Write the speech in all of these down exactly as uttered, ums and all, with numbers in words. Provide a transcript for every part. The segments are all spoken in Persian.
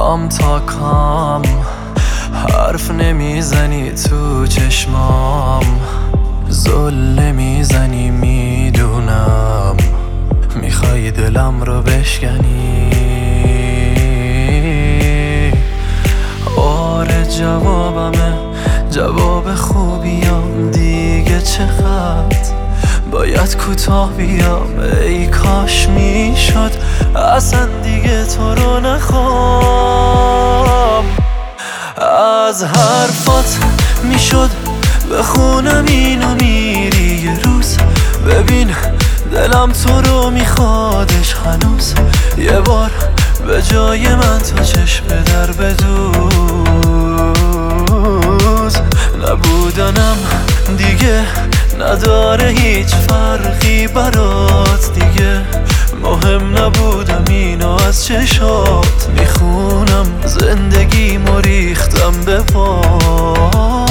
کام تا کام حرف نمیزنی تو چشمام، زل نمیزنی میدونم، میخوای دلم رو بشکنی. آره جوابمه، جواب خوبیم دیگه، چقدر باید کوتاه بیام. ای کاش میشد اصلا دیگه تو رو نخوام. از حرفات میشد بخونم اینو میری یه روز، ببین دلم تو رو میخوادش هنوز. یه بار به جای من تو چشم در بدوز. نبودنم دیگه نداره هیچ فرقی برات دیگه، مهم نبودم اینو از چشات میخونم. زندگیمو ریختم به پات.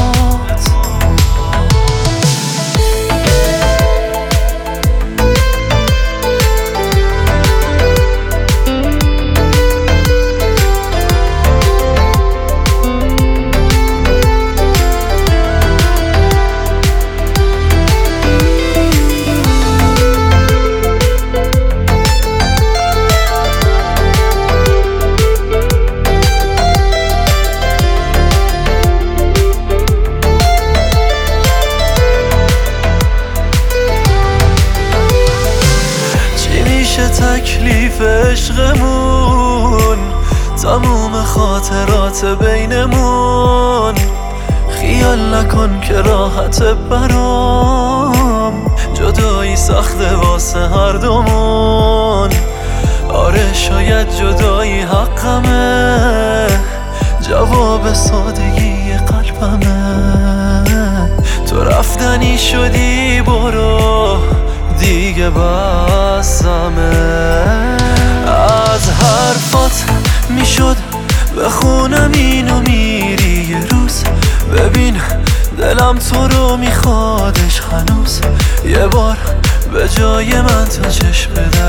تکلیف عشقمون، تموم خاطرات بینمون. خیال نکن که راحت برام، جدایی سخته واسه هر دومون. آره شاید جدایی حقمه، جواب سادگی قلبمه. تو رفتنی شدی برو دیگه بسمه. از حرفات میشد بخونم اینو میری یه روز، ببین دلم تو رو میخوادش هنوز. یه بار به جای من تو چشم در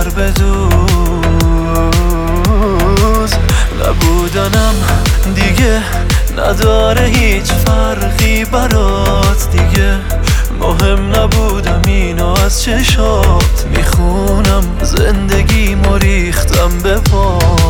بدوز. نبودنم دیگه نداره هیچ فرقی برات دیگه، مهم نبودم اینو از چشات میخونم. زندگیمو ریختم به پا.